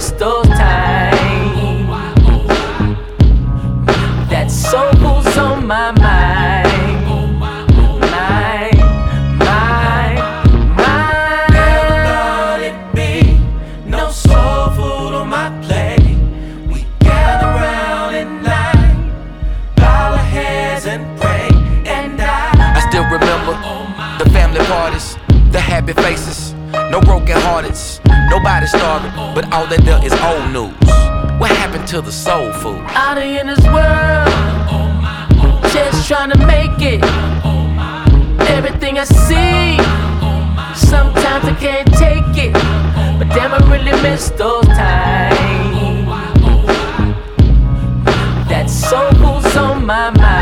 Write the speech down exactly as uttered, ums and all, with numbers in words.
miss those times. That soul food's on my mind. Mind, mind, mind. Never thought it'd be no soul food on my plate. We gather round at night, bow our heads and pray. And I, I still remember the family parties, the happy faces, no broken hearteds, nobody starving, but all that there is old news. What happened to the soul food? Out here in this world, just trying to make it. Everything I see, sometimes I can't take it, but damn, I really miss those times. That soul food's on my mind.